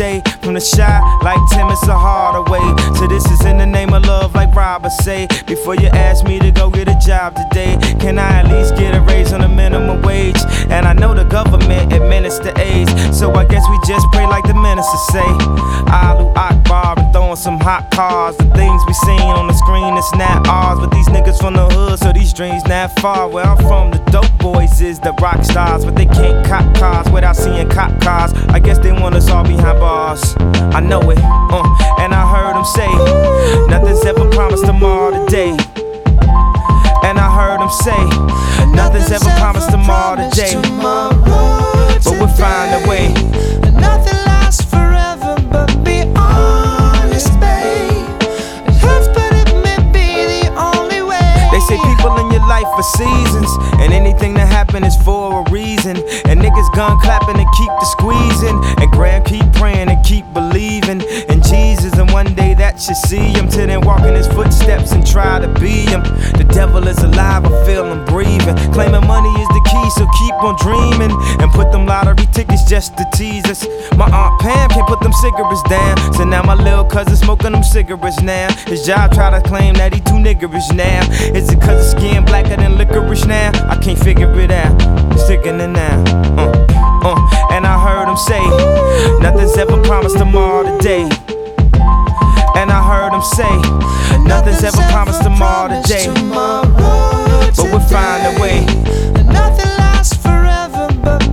today. From the shy, like Tim, it's a harder way. So this is in the name of love, like Robert say. Before you ask me to go get a job today, can I at least get a raise on the minimum wage? And I know the government administer AIDS, so I guess we just pray like the minister say. Allahu Akbar and throwing some hot cars. The things we seen on the screen, it's not ours. But these niggas from the hood, so these dreams not far. Where I'm from, the dope boys is the rock stars, but they can't cop cars without seeing cop cars. I guess they want us all behind bars. I know it, and I heard them say, nothing's ever promised tomorrow today. And I heard them say, nothing's ever promised tomorrow today. But we'll find a way. Nothing lasts forever, but be honest, babe. It hurts, but it may be the only way. They say people in your life for seasons, and anything that happen is for a reason. And niggas gun clapping and keep the squeezing, and Graham keep praying and keep believing in Jesus. And one day that should see him, till then walk in his footsteps and try to be him. The devil is alive, I feel him breathing. Claiming money is the key, so keep on dreaming. And put them lottery tickets just to tease us. My Aunt Pam can't put them cigarettes down, so now my little cousin smoking them cigarettes now. His job try to claim that he too niggerish now. Is it cause his skin blacker than licorice now? I can't figure it out, sticking it now. And I heard him say, nothing's ever promised tomorrow today. And I heard him say, nothing's ever promised tomorrow today. But we'll find a way. Nothing lasts forever, but